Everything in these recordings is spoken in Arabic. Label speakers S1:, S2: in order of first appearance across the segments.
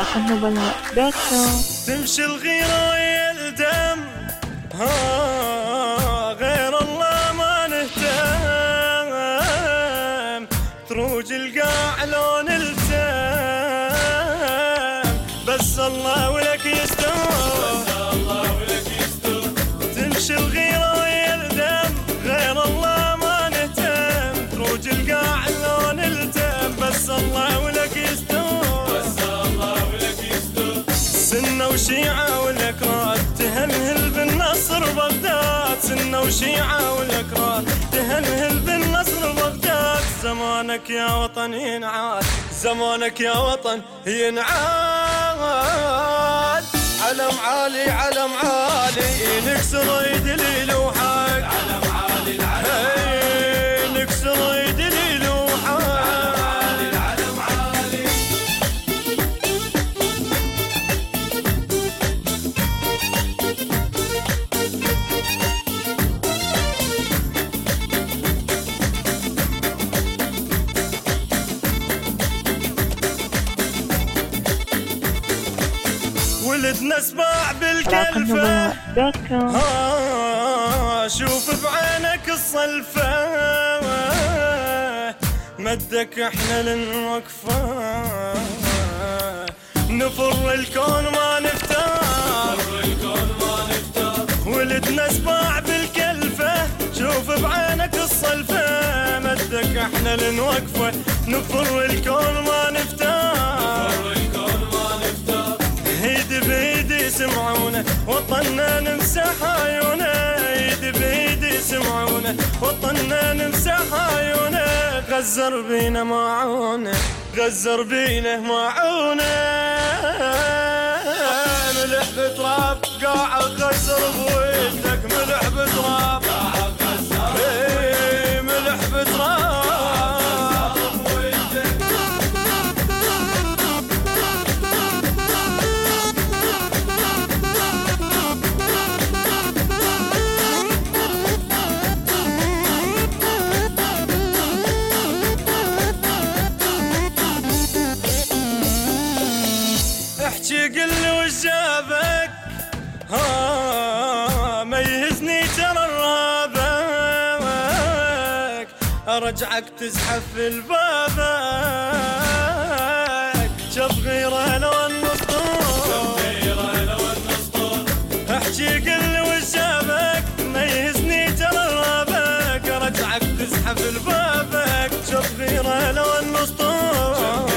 S1: www.radionubulat.com.
S2: تمشي الغيرة يلدم غير الله ما نهتم، تروج القاع لون التم، بس الله ولك يستر. تمشي الغيرة يلدم غير الله ما نهتم، تروج القاع لون التم، بس الله ولك يستر. سنة وشيعة والأكراد تهلهل بالنصر بغداد، سنة وشيعة والأكراد تهلهل بالنصر بغداد. زمانك يا وطن ينعاد، زمانك يا وطن ينعاد. علم عالي علم عالي نكسر يدلي لوحك، علم عالي العلم نكسر يدلي لوحك. ولدنا سباع بالكلفة شوف بعينك الصلفة، مدك احنا لنوقفه، نفر الكون ما نفتر. ولدنا سباع بالكلفة شوف بعينك الصلفة، مدك احنا لنوقفه، نفر الكون ما نفتر. ايد بيد يسمعونه وطننا نمسح عيونه، ايد بيد يسمعونه وطننا نمسح عيونه. غزر بينا معونه، غزر بينا معونه، ملح بتراب قاع غزر بويدك، ملح بتراب ملح بتراب. احكي قل وش جابك ميزني ترى الرابك، ارجعك تزحف في البابك، شوف غيره لو النسطور. احكي قل وش جابك ميزني ترى الرابك، ارجعك تزحف في البابك، شوف غيره لو النسطور.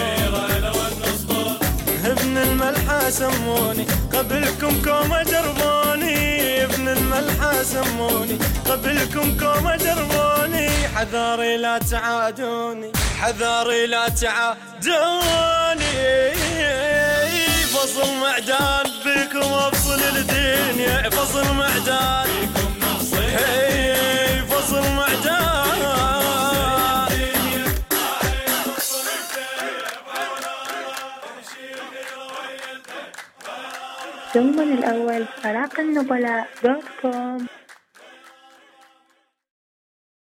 S2: ابن الملحة سموني قبلكم كومة جربوني، ابن الملحة سموني قبلكم كومة جربوني. حذاري لا تعادوني، حذاري لا تعادوني، فصل معدان بكم افصل الدنيا، فصل معدان بكم نفصل، فصل معدان.
S1: ثم الأول radionubulat.com.